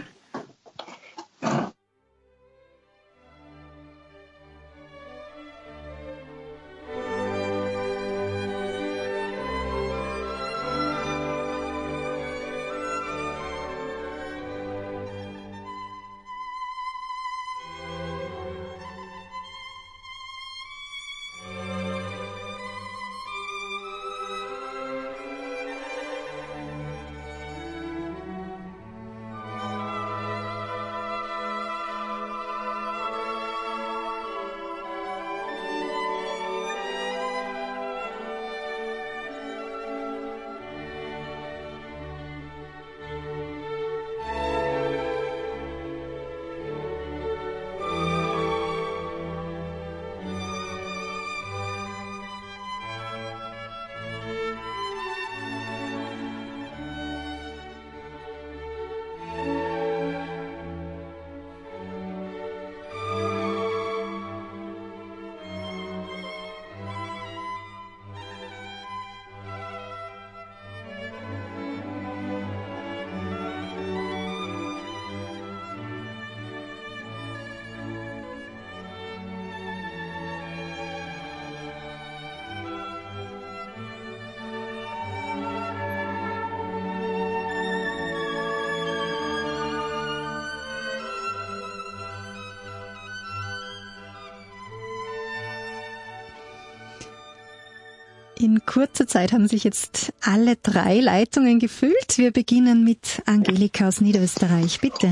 In kurzer Zeit haben sich jetzt alle 3 Leitungen gefüllt. Wir beginnen mit Angelika aus Niederösterreich. Bitte.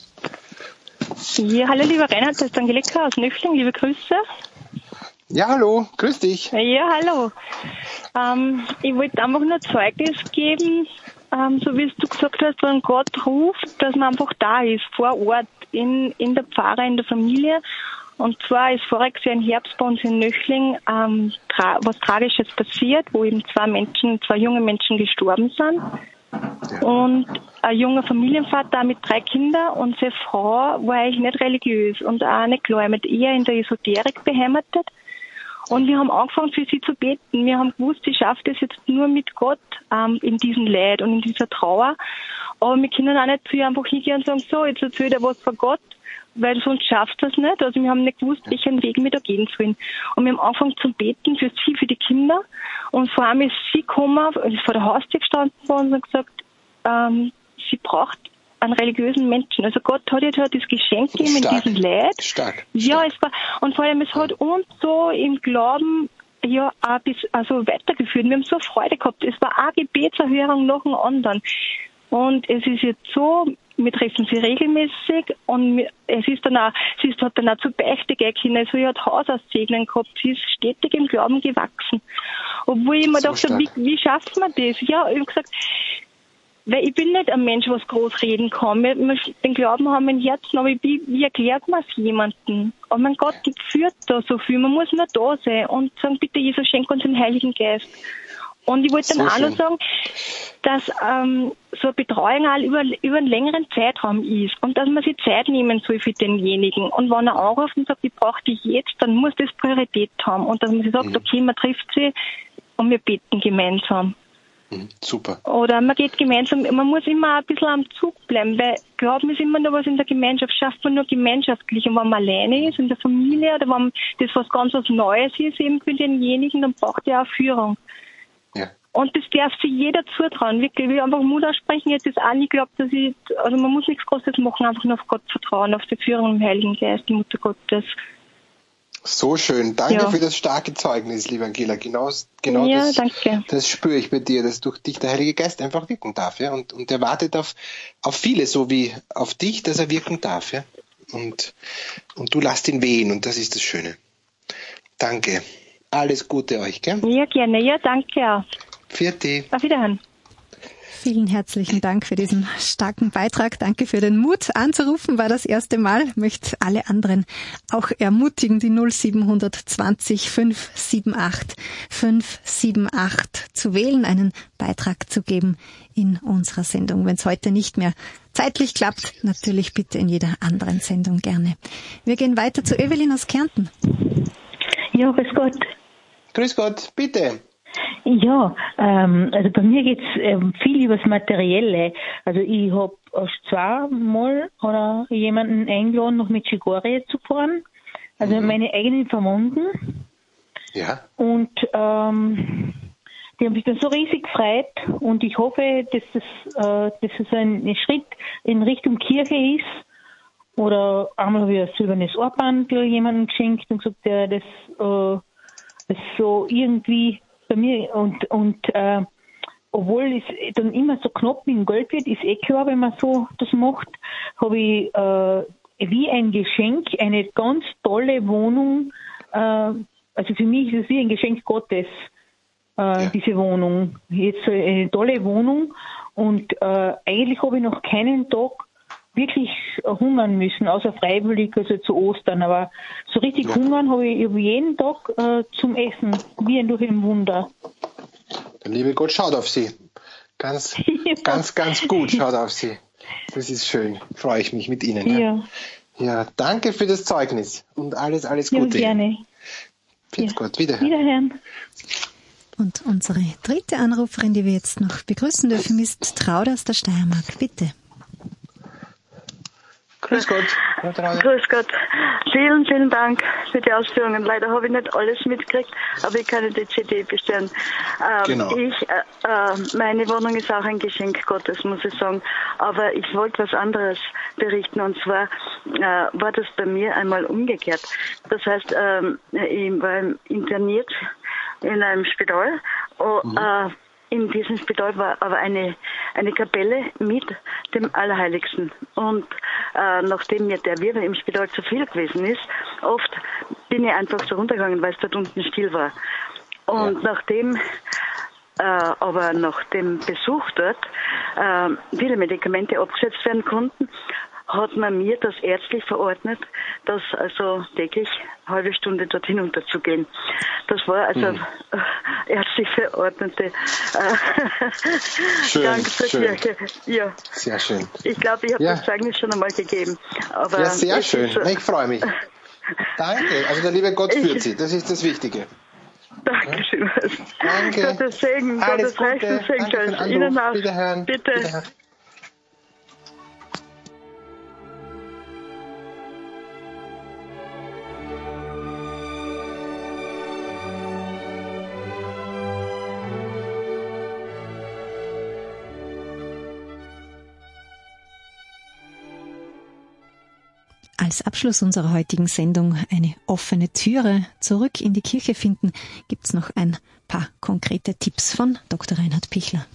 Ja, hallo lieber Reinhard, das ist Angelika aus Nöchling. Liebe Grüße. Ja, hallo, grüß dich. Ja, hallo. Ich wollte einfach nur Zeugnis geben, so wie es du gesagt hast, wenn Gott ruft, dass man einfach da ist, vor Ort, in der Pfarre, in der Familie. Und zwar ist voriges Jahr im Herbst bei uns in Nöchling was Tragisches passiert, wo eben 2 junge Menschen gestorben sind. Ja. Und ein junger Familienvater mit 3 Kindern und seine Frau war eigentlich nicht religiös und auch nicht gläubig, eher in der Esoterik beheimatet. Und wir haben angefangen für sie zu beten. Wir haben gewusst, sie schafft es jetzt nur mit Gott in diesem Leid und in dieser Trauer. Aber wir können auch nicht zu ihr einfach hingehen und sagen, so, jetzt erzählt er was von Gott, weil sonst schafft das nicht. Also wir haben nicht gewusst, welchen Weg wir da gehen sollen. Und wir haben angefangen zu beten für sie, für die Kinder. Und vor allem ist sie gekommen, ist vor der Haustür gestanden und hat gesagt, sie braucht einen religiösen Menschen. Also Gott hat ihr das Geschenk gegeben in diesem Leid. Stark. Ja, es war, und vor allem, es hat uns so im Glauben ja auch weitergeführt. Wir haben so Freude gehabt. Es war eine Gebetserhörung nach dem anderen. Und es ist jetzt so, wir treffen sie regelmäßig und sie hat dann auch zur Beichte gehen können. Also sie hat Hausaussegnen gehabt. Sie ist stetig im Glauben gewachsen. Obwohl ich mir so dachte, wie schafft man das? Ja, ich habe gesagt, weil ich bin nicht ein Mensch, was groß reden kann. Den Glauben haben wir im Herzen, aber wie erklärt man es jemandem? Aber mein Gott führt da so viel. Man muss nur da sein und sagen, bitte Jesus, schenk uns den Heiligen Geist. Und ich wollte dann auch noch sagen, dass so eine Betreuung auch über einen längeren Zeitraum ist und dass man sich Zeit nehmen soll für denjenigen. Und wenn er anruft und sagt, ich brauche dich jetzt, dann muss das Priorität haben. Und dass man sich sagt, okay, man trifft sie und wir beten gemeinsam. Super. Oder man geht gemeinsam, man muss immer ein bisschen am Zug bleiben, weil Glauben ist immer nur was in der Gemeinschaft, schafft man nur gemeinschaftlich. Und wenn man alleine ist, in der Familie, oder wenn das was Neues ist, eben für denjenigen, dann braucht er auch Führung. Ja. Und das darf sich jeder zutrauen, wirklich. Ich will einfach Mut aussprechen, jetzt ist auch nicht glaubt, also man muss nichts Großes machen, einfach nur auf Gott vertrauen, auf die Führung im Heiligen Geist, die Mutter Gottes. So schön. Danke für das starke Zeugnis, liebe Angela. Genau ja, das, danke. Das spüre ich bei dir, dass durch dich der Heilige Geist einfach wirken darf. Ja? Und er wartet auf viele, so wie auf dich, dass er wirken darf. Ja? Und du lasst ihn wehen und das ist das Schöne. Danke. Alles Gute euch, gell? Ja, gerne. Ja, danke auch. Vierte. Auf Wiederhören. Vielen herzlichen Dank für diesen starken Beitrag. Danke für den Mut anzurufen, war das erste Mal. Ich möchte alle anderen auch ermutigen, die 0720 578 578 zu wählen, einen Beitrag zu geben in unserer Sendung. Wenn es heute nicht mehr zeitlich klappt, natürlich bitte in jeder anderen Sendung gerne. Wir gehen weiter zu Evelyn aus Kärnten. Ja, grüß Gott. Grüß Gott, bitte. Ja, also bei mir geht's viel übers Materielle. Also ich habe zweimal oder jemanden eingeladen, noch mit Schigorje zu fahren. Also meine eigenen Verwandten. Ja. Und die haben sich dann so riesig gefreut und ich hoffe, dass es ein Schritt in Richtung Kirche ist. Oder einmal habe ich ein silbernes Armband jemandem geschenkt und gesagt, ja, das so irgendwie bei mir und obwohl es dann immer so knapp mit dem Geld wird, ist klar, wenn man so das macht, habe ich wie ein Geschenk eine ganz tolle Wohnung, also für mich ist es wie ein Geschenk Gottes, diese Wohnung. Jetzt eine tolle Wohnung und eigentlich habe ich noch keinen Tag wirklich hungern müssen, außer freiwillig, also zu Ostern. Aber so richtig hungern habe ich jeden Tag zum Essen, wie durch ein Wunder. Der liebe Gott schaut auf Sie. Ganz gut schaut auf Sie. Das ist schön. Freue ich mich mit Ihnen. Ja. Ja, danke für das Zeugnis und alles Gute. Ja, gerne. Grüß Gott, Wiederhören. Und unsere dritte Anruferin, die wir jetzt noch begrüßen dürfen, ist Traud aus der Steiermark. Bitte. Grüß Gott. Grüß Gott. Vielen, vielen Dank für die Ausführungen. Leider habe ich nicht alles mitgekriegt, aber ich kann die CD bestellen. Genau. Meine Wohnung ist auch ein Geschenk Gottes, muss ich sagen. Aber ich wollte was anderes berichten. Und zwar war das bei mir einmal umgekehrt. Das heißt, ich war interniert in einem Spital. In diesem Spital war aber eine Kapelle mit dem Allerheiligsten. Und nachdem mir der Wirbel im Spital zu viel gewesen ist, oft bin ich einfach so runtergegangen, weil es dort unten still war. Und nachdem nach dem Besuch dort viele Medikamente abgesetzt werden konnten, hat man mir das ärztlich verordnet, dass also täglich eine halbe Stunde dort hinunter zu gehen. Das war also ärztlich verordnete Gang zur Kirche. Ja. Sehr schön. Ich glaube, ich habe das Zeugnis schon einmal gegeben. Aber ja, sehr schön. Ich freue mich. Danke. Also der liebe Gott führt Sie. Das ist das Wichtige. Dankeschön. Danke. Gottes Segen, Alles Gottes reichen Segen. Danke für den Anruf. Ihnen auch. Wiederhören. Bitte. Wiederhören. Als Abschluss unserer heutigen Sendung eine offene Türe zurück in die Kirche finden, gibt's noch ein paar konkrete Tipps von Dr. Reinhard Pichler.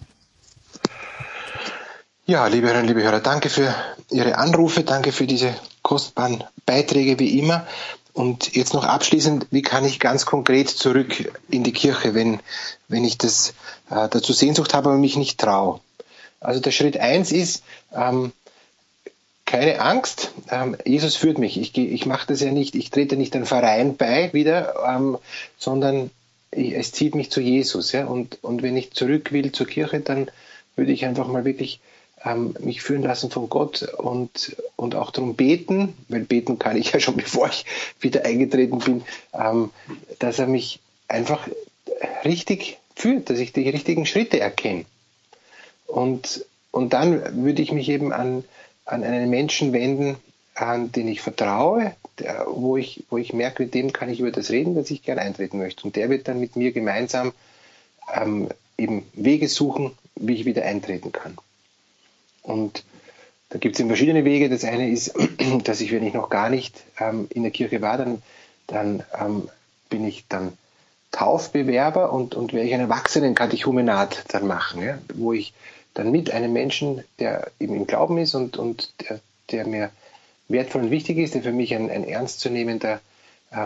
Ja, liebe Hörerinnen, liebe Hörer, danke für Ihre Anrufe, danke für diese kostbaren Beiträge wie immer. Und jetzt noch abschließend, wie kann ich ganz konkret zurück in die Kirche, wenn ich dazu Sehnsucht habe, aber mich nicht traue? Also der Schritt 1 ist, keine Angst, Jesus führt mich. Ich mache das ja nicht, ich trete nicht einen Verein bei wieder, sondern es zieht mich zu Jesus. Ja? Und wenn ich zurück will zur Kirche, dann würde ich einfach mal wirklich mich führen lassen von Gott und auch darum beten, weil beten kann ich ja schon, bevor ich wieder eingetreten bin, dass er mich einfach richtig führt, dass ich die richtigen Schritte erkenne. Und dann würde ich mich eben an einen Menschen wenden, an den ich vertraue, wo ich merke, mit dem kann ich über das reden, dass ich gerne eintreten möchte. Und der wird dann mit mir gemeinsam eben Wege suchen, wie ich wieder eintreten kann. Und da gibt es eben verschiedene Wege. Das eine ist, dass ich, wenn ich noch gar nicht in der Kirche war, dann bin ich dann Taufbewerber und werde ich ein Erwachsenenkatechumenat dann machen, ja, wo ich dann mit einem Menschen, der eben im Glauben ist und der mir wertvoll und wichtig ist, der für mich ein ernstzunehmender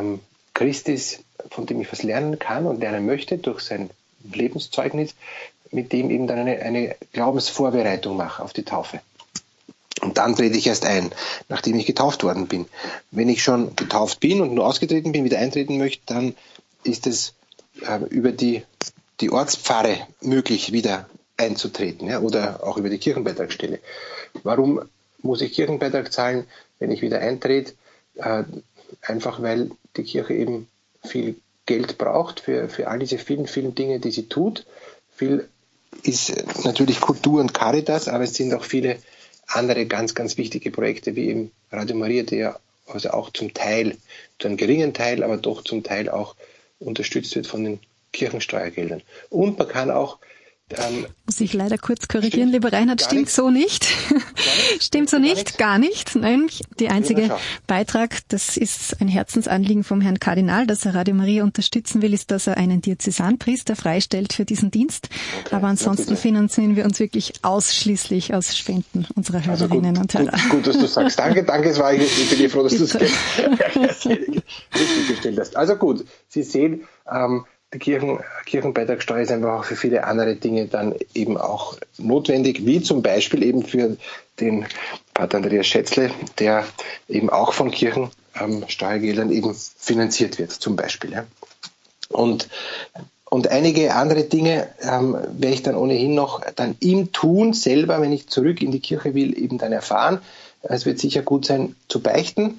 Christ ist, von dem ich was lernen kann und lernen möchte durch sein Lebenszeugnis, mit dem eben dann eine Glaubensvorbereitung mache auf die Taufe. Und dann trete ich erst ein, nachdem ich getauft worden bin. Wenn ich schon getauft bin und nur ausgetreten bin, wieder eintreten möchte, dann ist es über die Ortspfarre möglich, wieder einzutreten, ja, oder auch über die Kirchenbeitragsstelle. Warum muss ich Kirchenbeitrag zahlen, wenn ich wieder eintrete? Einfach weil die Kirche eben viel Geld braucht für all diese vielen, vielen Dinge, die sie tut. Viel ist natürlich Kultur und Caritas, aber es sind auch viele andere ganz, ganz wichtige Projekte, wie eben Radio Maria, die ja also auch zum Teil, zu einem geringen Teil, aber doch zum Teil auch unterstützt wird von den Kirchensteuergeldern. Und man kann auch muss ich leider kurz korrigieren, lieber Reinhard, stimmt so nicht. Stimmt so nicht, gar nicht. Nein, die einzige Beitrag, das ist ein Herzensanliegen vom Herrn Kardinal, dass er Radio Maria unterstützen will, ist, dass er einen Diözesanpriester freistellt für diesen Dienst. Okay, aber ansonsten finanzieren wir uns wirklich ausschließlich aus Spenden unserer Hörerinnen und Hörer. Gut, dass du sagst. Danke, ich bin dir froh, dass du es richtig gestellt hast. Also gut, Sie sehen, die Kirchenbeitragssteuer ist einfach auch für viele andere Dinge dann eben auch notwendig, wie zum Beispiel eben für den Pater Andreas Schätzle, der eben auch von Kirchensteuergeldern eben finanziert wird, zum Beispiel. Ja. Und einige andere Dinge werde ich dann ohnehin noch dann im Tun selber, wenn ich zurück in die Kirche will, eben dann erfahren. Es wird sicher gut sein zu beichten,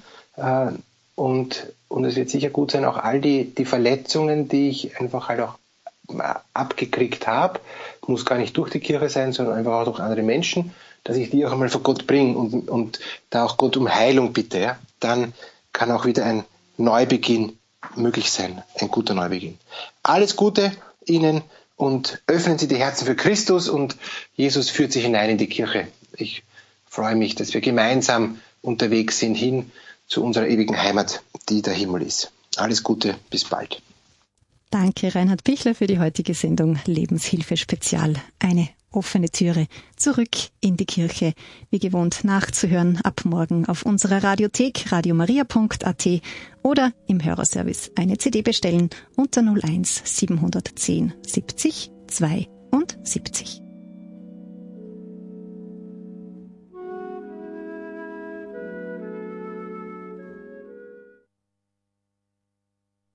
und es wird sicher gut sein, auch all die Verletzungen, die ich einfach halt auch abgekriegt habe, muss gar nicht durch die Kirche sein, sondern einfach auch durch andere Menschen, dass ich die auch einmal vor Gott bringe und da auch Gott um Heilung bitte. Ja? Dann kann auch wieder ein Neubeginn möglich sein, ein guter Neubeginn. Alles Gute Ihnen und öffnen Sie die Herzen für Christus und Jesus führt Sie hinein in die Kirche. Ich freue mich, dass wir gemeinsam unterwegs sind hin zu unserer ewigen Heimat, die der Himmel ist. Alles Gute, bis bald. Danke, Reinhard Pichler, für die heutige Sendung Lebenshilfe Spezial. Eine offene Türe zurück in die Kirche. Wie gewohnt nachzuhören ab morgen auf unserer Radiothek radiomaria.at oder im Hörerservice eine CD bestellen unter 01 710 70 72.